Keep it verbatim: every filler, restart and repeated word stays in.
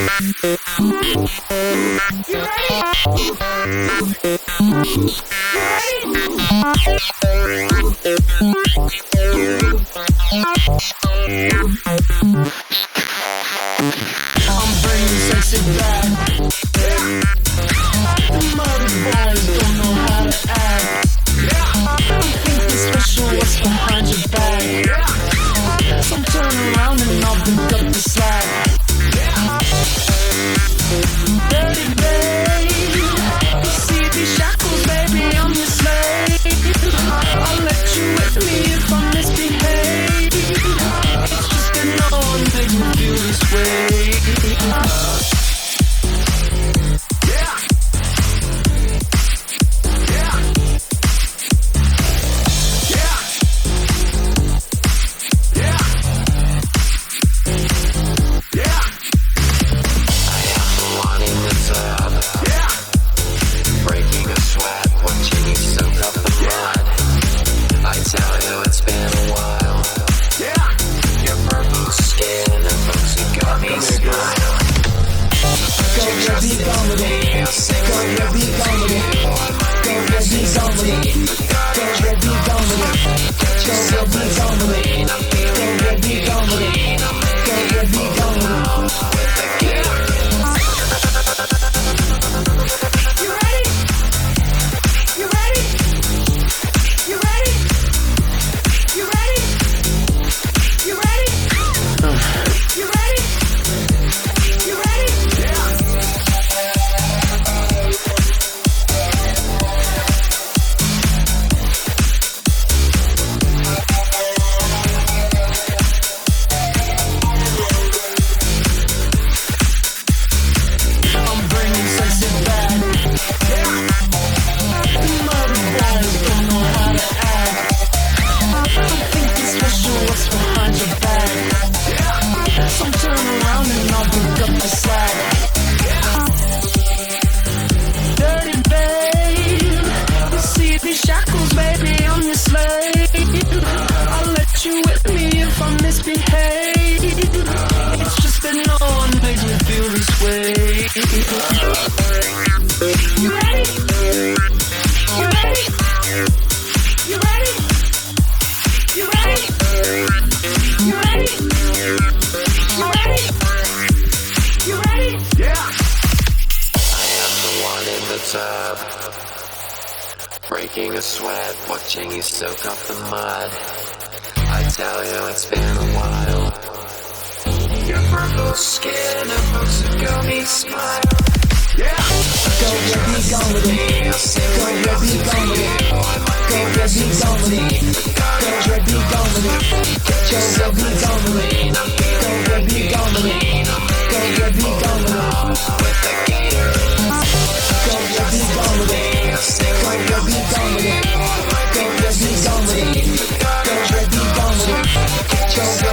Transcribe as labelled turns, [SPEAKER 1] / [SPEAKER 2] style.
[SPEAKER 1] bringing sexy back. The mother boys don't know how to act. Don't think it's special what's behind your back. So turn around and I'll pick up the slack. Dirty babe, you see these shackles, baby, I'm your slave. I'll let you with me if I misbehave. It's just that no one makes me feel this way.
[SPEAKER 2] Breaking a sweat, watching you soak up the mud. I tell you it's been a while. Your purple skin evokes a gummy smile. Yeah.
[SPEAKER 1] Go get me gone with it. Go get me gone with it. Go get me gone with it. Go get me gone with it. Go get me gone with it. Go get me gone with it. Go get me gone with it.
[SPEAKER 2] With the gator.
[SPEAKER 1] Go get me gone with it. Go get me gone with it. Go get me gone with it. Go get me gone with it.